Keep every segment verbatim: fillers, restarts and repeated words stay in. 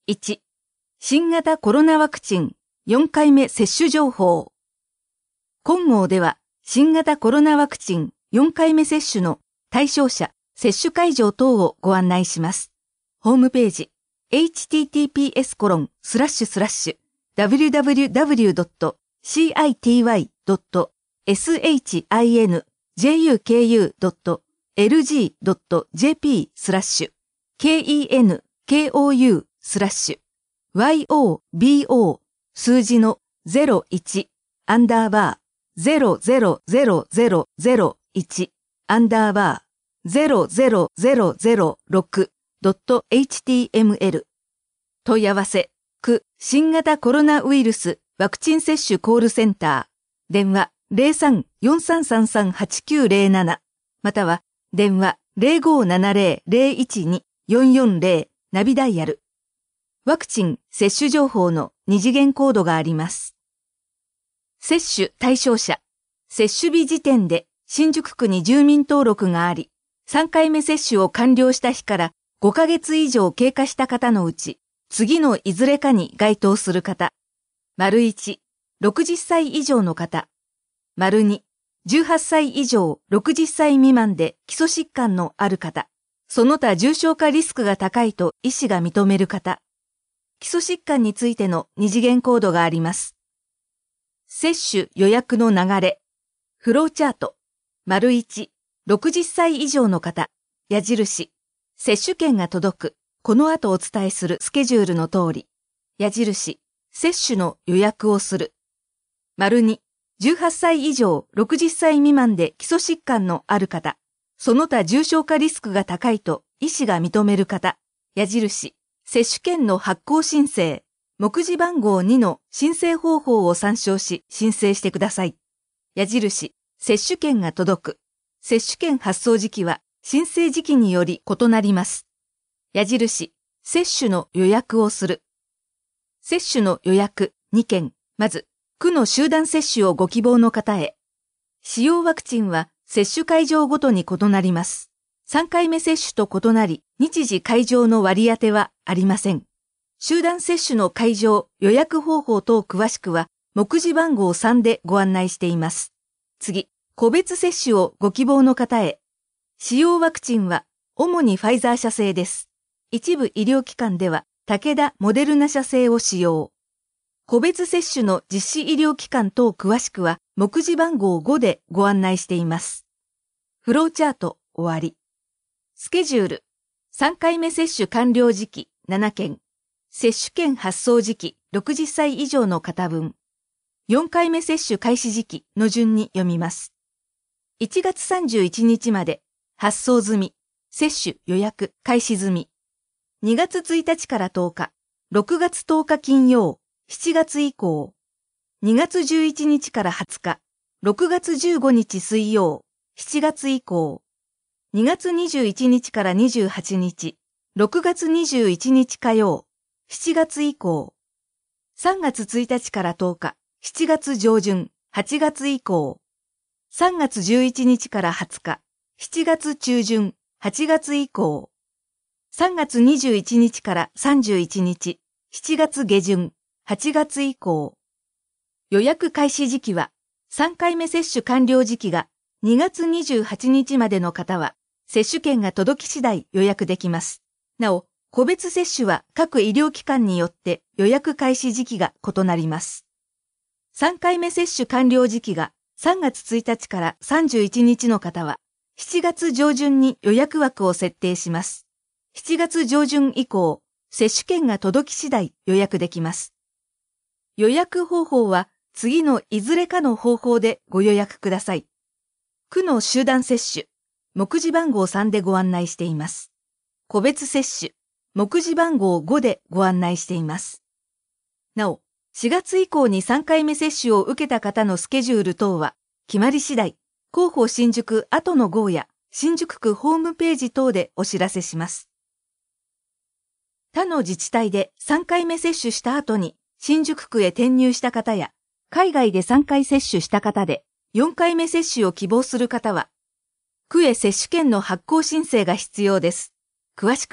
いち、新型コロナワクチンよんかいめ接種情報。本号では新型コロナワクチンよんかいめ接種の対象者、接種会場等をご案内します。ホームページ、エイチティーティーピーエスコロンスラッシュスラッシュダブリューダブリューダブリュードットシーアイティーワイドットエスエイチアイエヌジェイユーケーユードットエルジードットジェーピースラッシュケーイーエヌケーオーユースラッシュワイオービーオー数字のゼロいちアンダーバーゼロゼロゼロゼロゼロいちアンダーバーゼロゼロゼロゼロろくドットエイチティーエムエル 問い合わせ区新型コロナウイルスワクチン接種コールセンター電話 ゼロさん よんさんさんさん はちきゅうゼロなな または電話 ゼロごーななゼロ ゼロいちに よんよんゼロナビダイヤル。ワクチン接種情報の二次元コードがあります。接種対象者。接種日時点で新宿区に住民登録があり、さんかいめ接種を完了した日からごかげつ以上経過した方のうち、次のいずれかに該当する方。丸いち、ろくじゅっさい以上の方。丸に、じゅうはっさい以上ろくじゅっさい未満で基礎疾患のある方。その他重症化リスクが高いと医師が認める方。基礎疾患についての二次元コードがあります。接種予約の流れ。フローチャート。丸いち、ろくじゅっさい以上の方。矢印。接種券が届く。この後お伝えするスケジュールの通り。矢印。接種の予約をする。丸に、じゅうはっさい以上ろくじゅっさい未満で基礎疾患のある方。その他重症化リスクが高いと医師が認める方。矢印。接種券の発行申請。目次番号にの申請方法を参照し申請してください。矢印。接種券が届く。接種券発送時期は申請時期により異なります。矢印。接種の予約をする。接種の予約にけん。まず、区の集団接種をご希望の方へ。使用ワクチンは接種会場ごとに異なります。さんかいめ接種と異なり、日時会場の割り当てはありません。集団接種の会場、予約方法等詳しくは、目次番号さんでご案内しています。次、個別接種をご希望の方へ。使用ワクチンは、主にファイザー社製です。一部医療機関では、武田・モデルナ社製を使用。個別接種の実施医療機関等詳しくは、目次番号ごでご案内しています。フローチャート終わり。スケジュール。さんかいめ接種完了時期ななけん。接種券発送時期ろくじゅっさい以上の方分。よんかいめ接種開始時期の順に読みます。いちがつさんじゅういちにちまで発送済み。接種予約開始済み。にがつついたちからとおか。ろくがつとおか金曜。しちがつ以降。にがつじゅういちにちからはつか。ろくがつじゅうごにち水曜。しちがつ以降。にがつにじゅういちにちからにじゅうはちにち。ろくがつにじゅういちにち火曜。しちがつ以降。さんがつついたちからとおか。しちがつ上旬。はちがつ以降。さんがつじゅういちにちからはつか。しちがつ中旬。はちがつ以降。さんがつにじゅういちにちからさんじゅういちにち。しちがつげじゅん。はちがつ以降。予約開始時期は、さんかいめ接種完了時期がにがつにじゅうはちにちまでの方は、接種券が届き次第予約できます。なお、個別接種は各医療機関によって予約開始時期が異なります。さんかいめ接種完了時期がさんがつついたちからさんじゅういちにちの方は、しちがつ上旬に予約枠を設定します。しちがつ上旬以降、接種券が届き次第予約できます。予約方法は次のいずれかの方法でご予約ください。区の集団接種、目次番号さんでご案内しています。個別接種、目次番号ごでご案内しています。なお、しがつ以降にさんかいめ接種を受けた方のスケジュール等は、決まり次第、広報新宿後の号や新宿区ホームページ等でお知らせします。他の自治体でさんかいめ接種した後に新宿区へ転入した方や、海外でさんかい接種した方でよんかいめ接種を希望する方は、区へ接種券の発行申請が必要です。詳しくは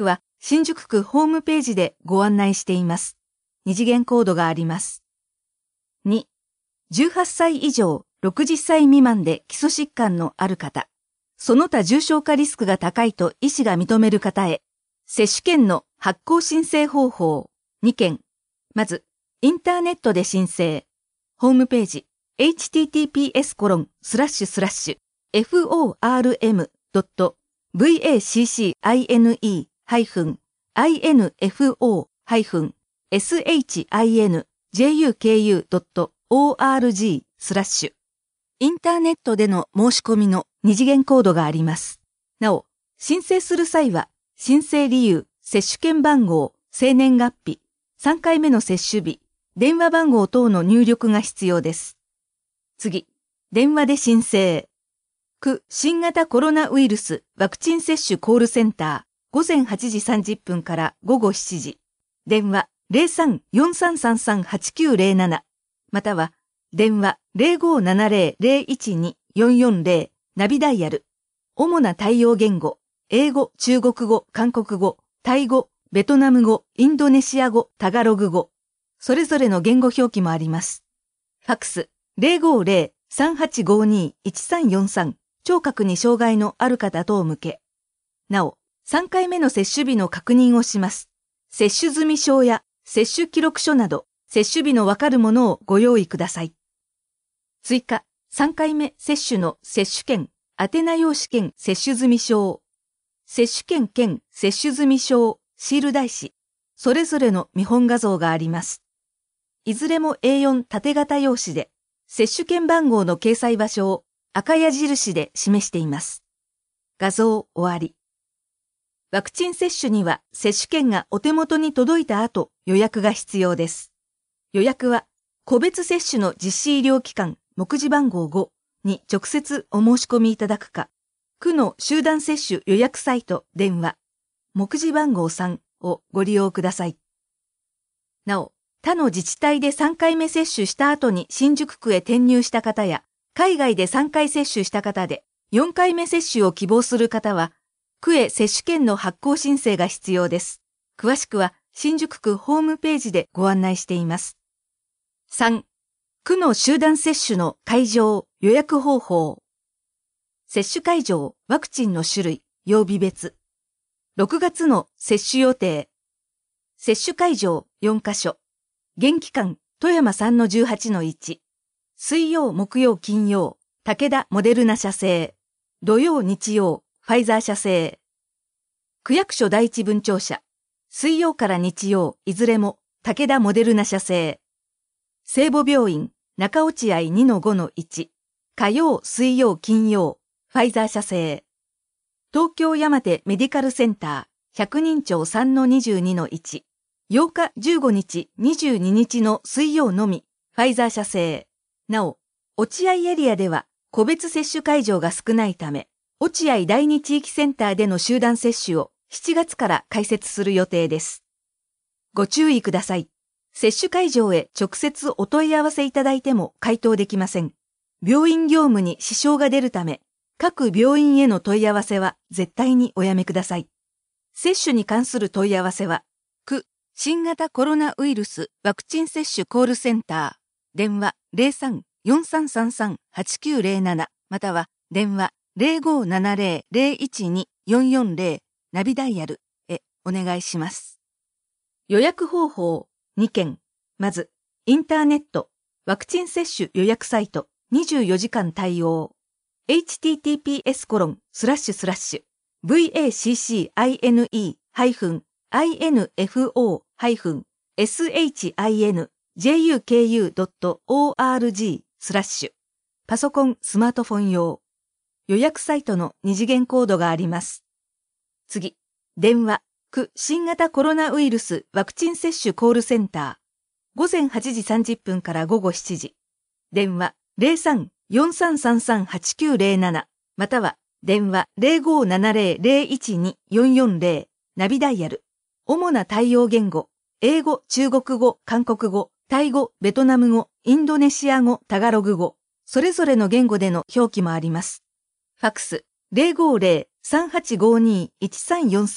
新宿区ホームページでご案内しています。二次元コードがあります。に、じゅうはっさい以上ろくじゅっさい未満で基礎疾患のある方、その他重症化リスクが高いと医師が認める方へ、接種券の発行申請方法にけん。まず、インターネットで申請。ホームページ、エイチティーティーピーエスコロンスラッシュスラッシュエフオーアールエムドットブイエーシーシーアイエヌイーハイフンアイエヌエフオーハイフンエスエイチアイエヌジェイユーケーユードットオーアールジースラッシュインターネットでの申し込みの二次元コードがあります。なお、申請する際は、申請理由、接種券番号、生年月日、さんかいめの接種日、電話番号等の入力が必要です。次、電話で申請。区新型コロナウイルスワクチン接種コールセンター、午前はちじさんじゅっぷんから午後しちじ。電話 ゼロさん よんさんさんさん はちきゅうゼロなな、または、電話 ゼロごーななゼロ ゼロいちに よんよんゼロ、ナビダイヤル。主な対応言語、英語、中国語、韓国語、タイ語、ベトナム語、インドネシア語、タガログ語。それぞれの言語表記もあります。ファックス ゼロごーゼロ さんはちごに いちさんよんさん、聴覚に障害のある方等向け。なお、さんかいめの接種日の確認をします。接種済証や接種記録書など、接種日のわかるものをご用意ください。追加、さんかいめ接種の接種券、宛名用紙券接種済証、接種券兼接種済証、シール台紙、それぞれの見本画像があります。いずれも エーよん 縦型用紙で、接種券番号の掲載場所を赤矢印で示しています。画像終わり。ワクチン接種には接種券がお手元に届いた後予約が必要です。予約は個別接種の実施医療機関目次番号ごに直接お申し込みいただくか、区の集団接種予約サイト電話目次番号さんをご利用ください。なお、他の自治体でさんかいめ接種した後に新宿区へ転入した方や、海外でさんかい接種した方でよんかいめ接種を希望する方は、区へ接種券の発行申請が必要です。詳しくは新宿区ホームページでご案内しています。さん、区の集団接種の会場、予約方法。接種会場、ワクチンの種類、曜日別。ろくがつの接種予定。接種会場よんかしょ。現期間、富山 さんのじゅうはちのいち。水曜、木曜、金曜、武田モデルナ社製。土曜、日曜、ファイザー社製。区役所第一分庁舎。水曜から日曜、いずれも武田モデルナ社製。聖母病院、中落合 にのごのいち。火曜、水曜、金曜、ファイザー社製。東京山手メディカルセンター、百人町 さんのにじゅうにのいち。ようか、じゅうごにち、にじゅうににちの水曜のみ、ファイザー社製。なお、落合エリアでは個別接種会場が少ないため、落合第二地域センターでの集団接種をしちがつから開設する予定です。ご注意ください。接種会場へ直接お問い合わせいただいても回答できません。病院業務に支障が出るため、各病院への問い合わせは絶対におやめください。接種に関する問い合わせは、区新型コロナウイルスワクチン接種コールセンター、電話 ゼロさん よんさんさんさん はちきゅうゼロなな または電話 ゼロごーななゼロ ゼロいちに よんよんゼロナビダイヤルへお願いします。予約方法にけん。まず、インターネット、ワクチン接種予約サイトにじゅうよじかん対応。エイチティーティーピーエスコロンスラッシュスラッシュブイエーシーシーアイエヌイーハイフンアイエヌエフオーハイフンエスエイチアイエヌジェイユーケーユードットオーアールジースラッシュパソコン、スマートフォン用。予約サイトの二次元コードがあります。次、電話、区新型コロナウイルスワクチン接種コールセンター。午前はちじさんじゅっぷんから午後しちじ。電話 ゼロさん よんさんさんさん はちきゅうゼロなな または電話 ゼロごーななゼロ ゼロいちに よんよんゼロナビダイヤル。主な対応言語、英語、中国語、韓国語、タイ語、ベトナム語、インドネシア語、タガログ語。それぞれの言語での表記もあります。ファックス ゼロごーゼロ さんはちごに いちさんよんさん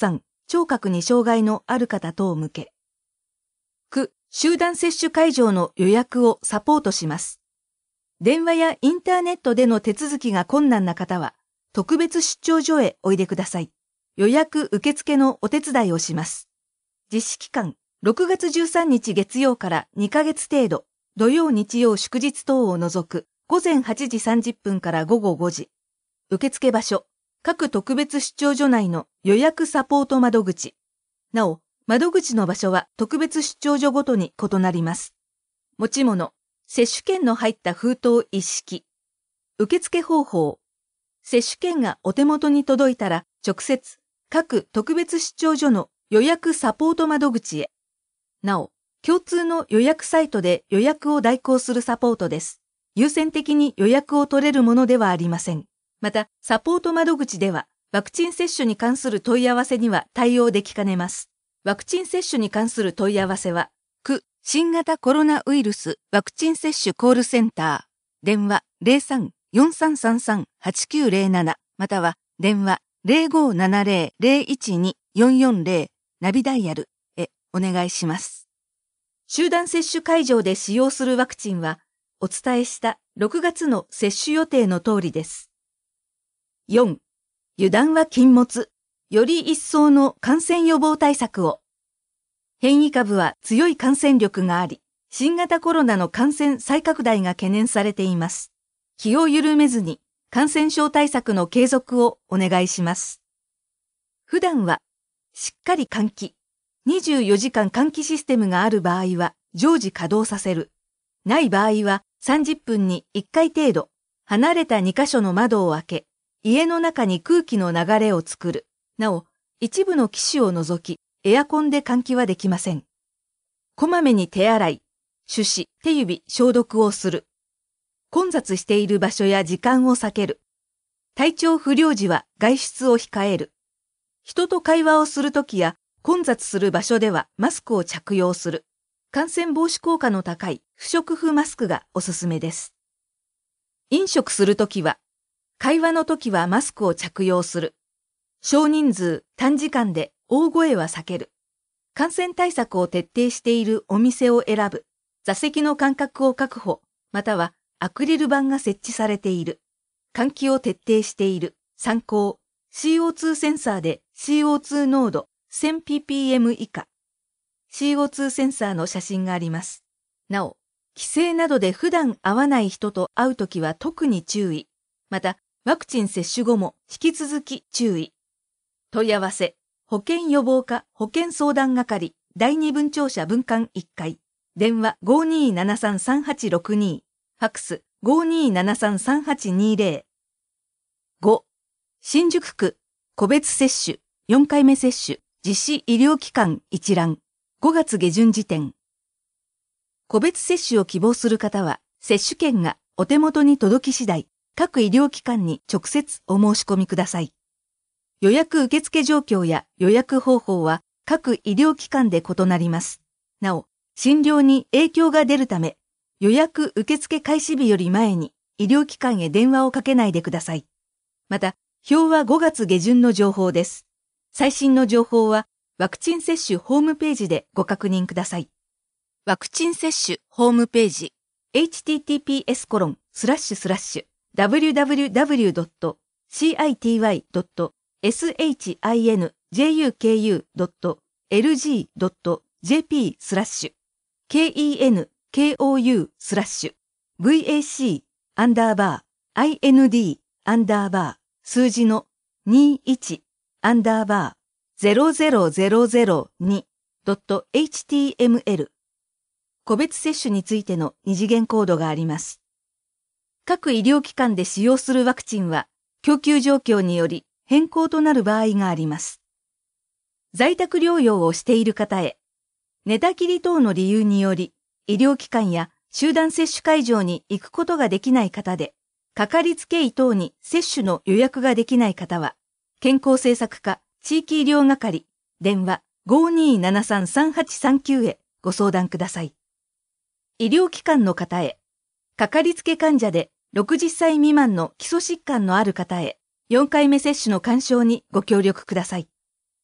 聴覚に障害のある方等向け。きゅう、集団接種会場の予約をサポートします。電話やインターネットでの手続きが困難な方は、特別出張所へおいでください。予約受付のお手伝いをします。実施期間、ろくがつじゅうさんにち月曜からにかげつ程度、土曜日曜祝日等を除く、ごぜんはちじさんじゅっぷんからごごごじ。受付場所、各特別出張所内の予約サポート窓口。なお、窓口の場所は特別出張所ごとに異なります。持ち物、接種券の入った封筒一式。受付方法。接種券がお手元に届いたら、直接、各特別出張所の予約サポート窓口へ。なお、共通の予約サイトで予約を代行するサポートです。優先的に予約を取れるものではありません。また、サポート窓口では、ワクチン接種に関する問い合わせには対応できかねます。ワクチン接種に関する問い合わせは、きゅう、新型コロナウイルスワクチン接種コールセンター、電話 ゼロさん よんさんさんさん はちきゅうゼロなな、または電話 ゼロごーななゼロ ゼロいちに よんよんゼロナビダイヤルへお願いします。集団接種会場で使用するワクチンは、お伝えしたろくがつの接種予定の通りです。よん、油断は禁物。より一層の感染予防対策を。変異株は強い感染力があり、新型コロナの感染再拡大が懸念されています。気を緩めずに感染症対策の継続をお願いします。普段は、しっかり換気。にじゅうよじかん換気システムがある場合は常時稼働させる。ない場合はさんじゅっぷんにいっかい程度、離れたにかしょの窓を開け、家の中に空気の流れを作る。なお、一部の機種を除き、エアコンで換気はできません。こまめに手洗い、手指、手指、消毒をする。混雑している場所や時間を避ける。体調不良時は外出を控える。人と会話をするときや混雑する場所ではマスクを着用する。感染防止効果の高い不織布マスクがおすすめです。飲食するときは、会話のときはマスクを着用する。少人数、短時間で大声は避ける。感染対策を徹底しているお店を選ぶ。座席の間隔を確保、またはアクリル板が設置されている。換気を徹底している。参考。シーオーツー センサーで シーオーツー 濃度 せんピーピーエム 以下。シーオーツー センサーの写真があります。なお、帰省などで普段会わない人と会うときは特に注意。また、ワクチン接種後も引き続き注意。問い合わせ、保健予防課保健相談係だいに分庁舎分館いっかい。電話 ごーにーななさんさんはちろくに、ファックス ごーにーななさんさんはちにゼロ。ご、新宿区個別接種よんかいめ接種実施医療機関一覧ごがつ下旬時点。個別接種を希望する方は接種券がお手元に届き次第、各医療機関に直接お申し込みください。予約受付状況や予約方法は各医療機関で異なります。なお、診療に影響が出るため、予約受付開始日より前に医療機関へ電話をかけないでください。また、表はごがつ下旬の情報です。最新の情報はワクチン接種ホームページでご確認ください。ワクチン接種ホームページ エイチティーティーピーエスコロンスラッシュスラッシュダブリューダブリューダブリュードットシーアイティーワイドットエスエイチアイエヌジェイユーケーユードットエルジードットジェーピー スラッシュ ケーイーエヌケーオーユー スラッシュ ブイエーシー アンダーバー アイエヌディー アンダーバー数字のにじゅういちアンダーバーゼロゼロゼロゼロにドットエイチティーエムエル 個別接種についての二次元コードがあります。各医療機関で使用するワクチンは供給状況により変更となる場合があります。在宅療養をしている方へ、寝たきり等の理由により、医療機関や集団接種会場に行くことができない方で、かかりつけ医等に接種の予約ができない方は、健康政策課地域医療係、電話 ごーにーななさんさんはちさんきゅう へご相談ください。医療機関の方へ、かかりつけ患者でろくじゅっさい未満の基礎疾患のある方へ、よんかいめ接種の勧奨にご協力ください。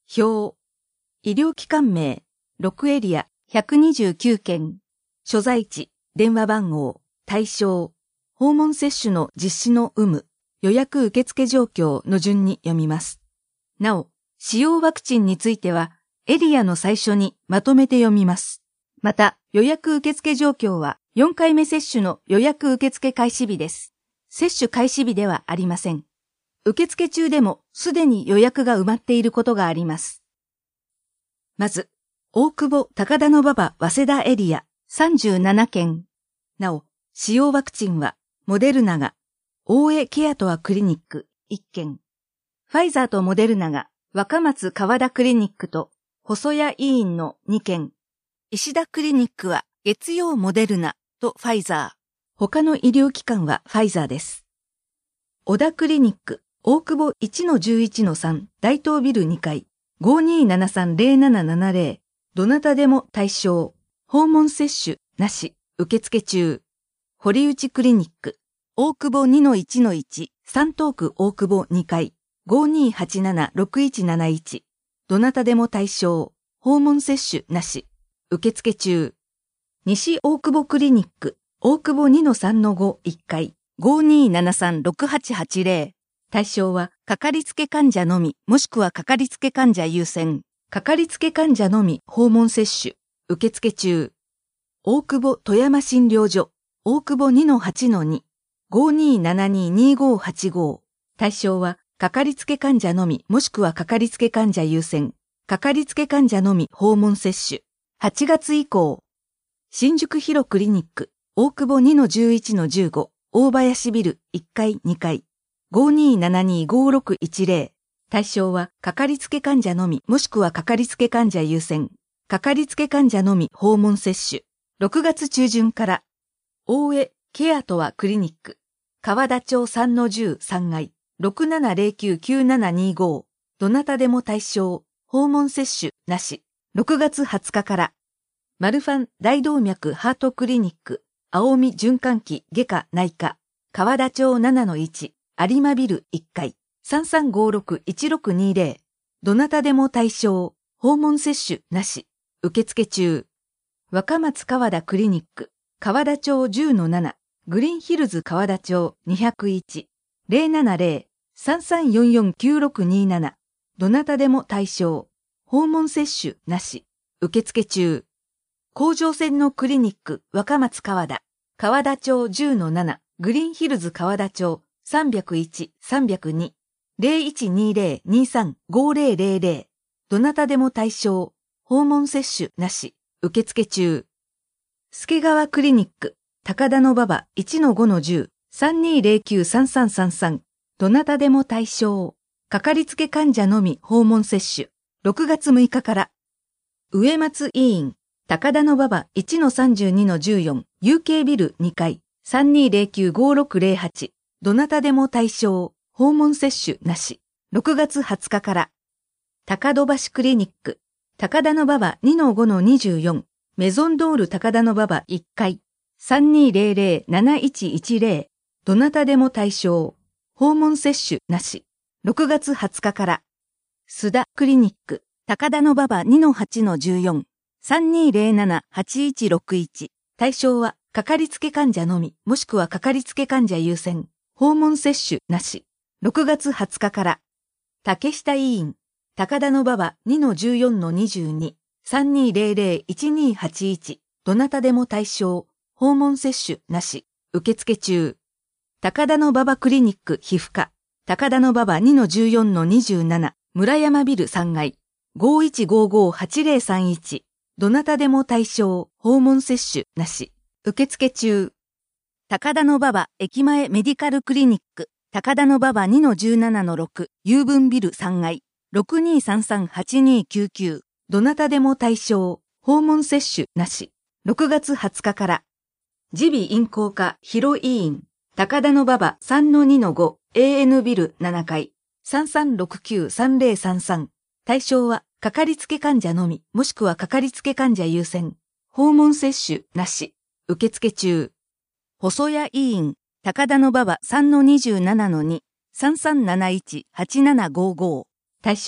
表。医療機関名、ろくエリア、ひゃくにじゅうきゅうけん。所在地、電話番号、対象。訪問接種の実施の有無、予約受付状況の順に読みます。なお、使用ワクチンについては、エリアの最初にまとめて読みます。また、予約受付状況は、よんかいめ接種の予約受付開始日です。接種開始日ではありません。受付中でもすでに予約が埋まっていることがあります。まず、大久保高田馬場早稲田エリアさんじゅうななけん。なお、使用ワクチンは、モデルナが、大江ケアトアクリニックいっけん。ファイザーとモデルナが、若松川田クリニックと細谷医院のにけん。石田クリニックは月曜モデルナとファイザー。他の医療機関はファイザーです。小田クリニック大久保 いちのじゅういちのさん 大東ビルにかい ごにーななさんぜろななななぜろ。どなたでも対象。訪問接種なし。受付中。堀内クリニック大久保 にのいちのいち 三東区大久保にかい ごにーはちななろくいちなないち。どなたでも対象。訪問接種なし。受付中。西大久保クリニック大久保 にのさんのご いっかい ごにーななさんろくはちはちぜろ。対象はかかりつけ患者のみもしくはかかりつけ患者優先。かかりつけ患者のみ訪問接種。受付中。大久保富山診療所大久保 にのはちのに ごにーななににごはちご。対象はかかりつけ患者のみもしくはかかりつけ患者優先。かかりつけ患者のみ訪問接種。はちがつ以降。新宿広クリニック大久保 にのじゅういちのじゅうご 大林ビルいっかいにかい ごにーななにごろくいちぜろ。対象はかかりつけ患者のみもしくはかかりつけ患者優先。かかりつけ患者のみ訪問接種。ろくがつちゅうじゅんから。大江ケアトアクリニック川田町さんのじゅうさんがい ろくななぜろきゅうきゅうななにご。どなたでも対象。訪問接種なし。ろくがつはつかから。マルファン大動脈ハートクリニック青海循環器外科内科川田町 ななのいち 有馬ビルいっかい さんさんごろくいちろくにぜろ。どなたでも対象。訪問接種なし。受付中。若松川田クリニック川田町 じゅうのなな グリーンヒルズ川田町にひゃくいち ぜろななぜろ さんさんよんよんきゅうろくになな。どなたでも対象。訪問接種なし。受付中。甲状腺のクリニック若松川田川田町 じゅうのなな グリーンヒルズ川田町さんぜろいち さんぜろに ぜろいちにぜろ にさん ごぜろぜろぜろ。どなたでも対象。訪問接種なし。受付中。助川クリニック高田馬場 いちのごのじゅう さんにーぜろきゅう さんさんさんさん。どなたでも対象。かかりつけ患者のみ訪問接種。ろくがつむいかから。植松医院高田馬場 いちのさんじゅうにのじゅうよん ユーケー ビルにかい さんにーぜろきゅう ごろくぜろはち。どなたでも対象。訪問接種なし。ろくがつはつかから。高戸橋クリニック高田馬場 にのごのにじゅうよん メゾンドール高田馬場いっかい さんにーぜろぜろ なないちいちぜろ。どなたでも対象。訪問接種なし。ろくがつはつかから。須田クリニック高田馬場 にのはちのじゅうよん さんにーぜろなな はちいちろくいち。対象はかかりつけ患者のみもしくはかかりつけ患者優先。訪問接種なし。ろくがつはつかから。竹下医院高田馬場 にのじゅうよんのにじゅうに さんにーぜろぜろ いちにーはちいち。どなたでも対象。訪問接種なし。受付中。高田馬場クリニック皮膚科高田馬場 にのじゅうよんのにじゅうなな 村山ビルさんがい ごいちごごはちぜろさんいち。どなたでも対象。訪問接種なし。受付中。高田馬場駅前メディカルクリニック高田馬場 にのじゅうななのろく 友文ビルさんがい ろくにーさんさんはちにーきゅうきゅう。どなたでも対象。訪問接種なし。ろくがつはつかから。耳鼻咽喉科広医院高田馬場 さんのにのご エーエヌ ビルななかい さんさんろくきゅうさんぜろさんさん。対象はかかりつけ患者のみもしくはかかりつけ患者優先。訪問接種なし。受付中。細谷医院高田馬場 さんのにじゅうななのに さんさんなないちはちななごご。対象は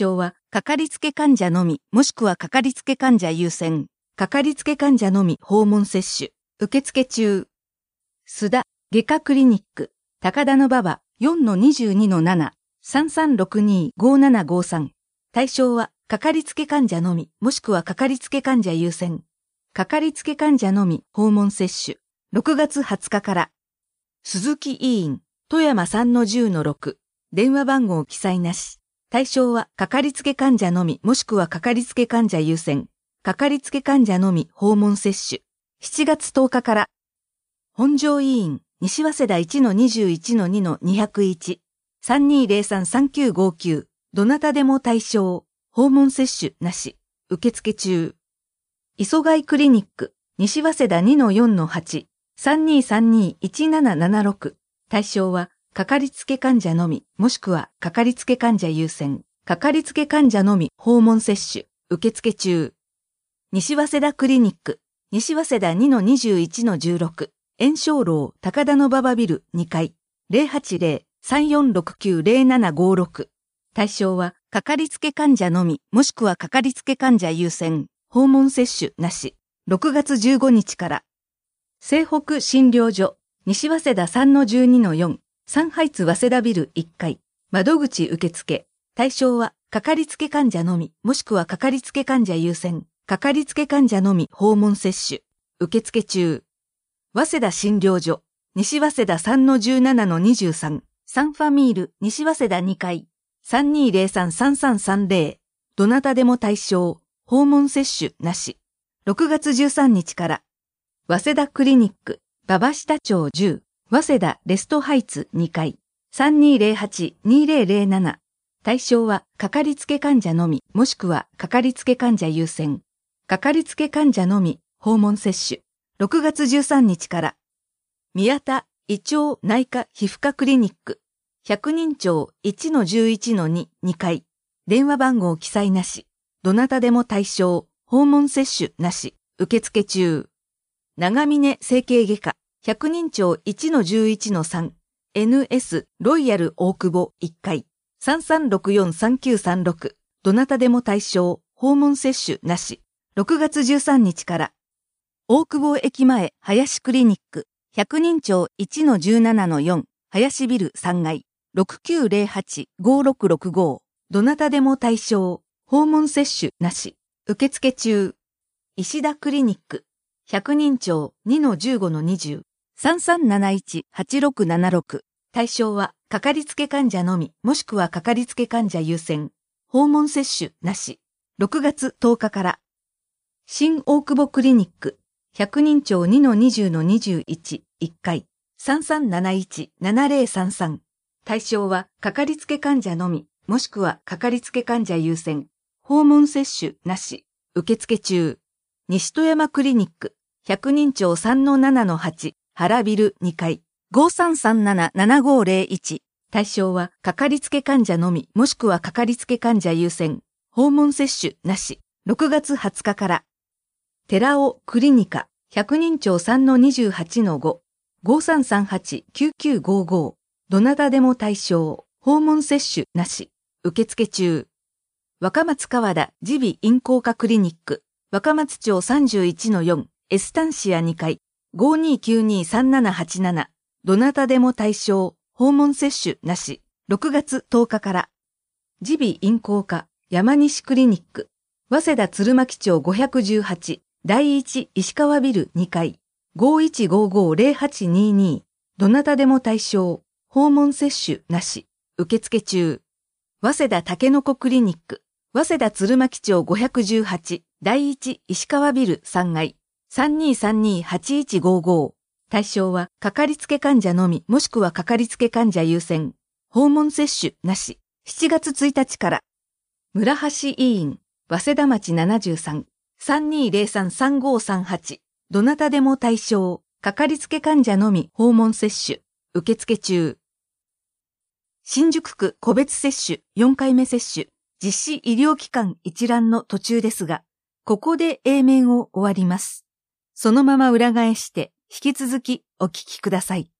かかりつけ患者のみ、もしくはかかりつけ患者優先。かかりつけ患者のみ訪問接種。受付中。須田外科クリニック。高田馬場 よんのにじゅうにのなな。さんさんろくに ごななごさん。対象は、かかりつけ患者のみ、もしくはかかりつけ患者優先。かかりつけ患者のみ訪問接種。ろくがつはつかから。鈴木医院、富山 さんのじゅうのろく。電話番号記載なし。対象は、かかりつけ患者のみ、もしくはかかりつけ患者優先。かかりつけ患者のみ訪問接種。しちがつとおかから。本庄医院、西早稲田 いちのにじゅういちのにのにひゃくいち。さんにーぜろさん さんきゅうごきゅう。どなたでも対象。訪問接種なし。受付中。磯貝クリニック。西早稲田 にのよんのはち。さんにーさんにーいちななななろく。対象は、かかりつけ患者のみ、もしくは、かかりつけ患者優先。かかりつけ患者のみ訪問接種。受付中。西早稲田クリニック。西早稲田 にのにじゅういちのじゅうろく。延昌楼高田馬場ビルにかい。ゼロはちゼロ さんよんろくきゅう ゼロななごろく。対象は、かかりつけ患者のみ、もしくはかかりつけ患者優先、訪問接種なし。ろくがつじゅうごにちから。西北診療所、西早稲田 さんのじゅうにのよん、サンハイツ早稲田ビルいっかい。窓口受付。対象は、かかりつけ患者のみ、もしくはかかりつけ患者優先、かかりつけ患者のみ訪問接種。受付中。早稲田診療所、西早稲田 さんのじゅうななのにじゅうさん、サンファミール西早稲田にかい。さんにーぜろさん さんさんさんぜろ。どなたでも対象。訪問接種なし。ろくがつじゅうさんにちから。早稲田クリニック。馬場下町じゅう。早稲田レストハイツにかい。さんにーぜろはち にーぜろぜろなな。対象は、かかりつけ患者のみ、もしくは、かかりつけ患者優先。かかりつけ患者のみ、訪問接種。ろくがつじゅうさんにちから。宮田胃腸内科皮膚科クリニック。百人町 いちのじゅういちのに にかい。電話番号記載なし。どなたでも対象。訪問接種なし。受付中。長峰整形外科。百人町 いちのじゅういちのさん。エヌエス ロイヤル大久保いっかい。さんさんろくよん さんきゅうさんろく。どなたでも対象。訪問接種なし。ろくがつじゅうさんにちから。大久保駅前林クリニック。百人町 いちのじゅうななのよん。林ビルさんがい。ろくきゅうゼロはち ごろくろくご。どなたでも対象。訪問接種なし。受付中。石田クリニック。百人町 にのじゅうごのにじゅう。さんさんなないち はちろくななろく。対象は、かかりつけ患者のみ、もしくはかかりつけ患者優先。訪問接種なし。ろくがつとおかから。新大久保クリニック。百人町 にのにじゅうのにじゅういち。いっかい。さんさんなないち ななぜろさんさん。対象は、かかりつけ患者のみ、もしくはかかりつけ患者優先。訪問接種なし。受付中。西戸山クリニック。百人町 さんのななのはち。原ビルにかい。ごさんさんなな ななごゼロいち。対象は、かかりつけ患者のみ、もしくはかかりつけ患者優先。訪問接種なし。ろくがつはつかから。寺尾クリニカ。百人町 さんのにじゅうはちのご。ごさんさんはち きゅうきゅうごご。どなたでも対象。訪問接種なし。受付中。若松川田耳鼻咽喉科クリニック。若松町 さんじゅういちのよん。エスタンシアにかい。ごにきゅうに さんななはちなな。どなたでも対象。訪問接種なし。ろくがつとおかから。耳鼻咽喉科山西クリニック。早稲田鶴巻町ごひゃくじゅうはち。第一石川ビルにかい。ごいちごご ゼロはちにに。どなたでも対象。訪問接種なし。受付中。早稲田竹の子クリニック。早稲田鶴巻町ごひゃくじゅうはち。第一石川ビルさんがい。さんにさんに はちいちごご。対象は、かかりつけ患者のみ、もしくはかかりつけ患者優先。訪問接種なし。しちがつついたちから。村橋医院。早稲田町ななじゅうさん。さんにゼロさん さんごさんはち。どなたでも対象。かかりつけ患者のみ訪問接種。受付中。新宿区個別接種よんかいめ接種。実施医療機関一覧の途中ですが、ここで A 面を終わります。そのまま裏返して引き続きお聞きください。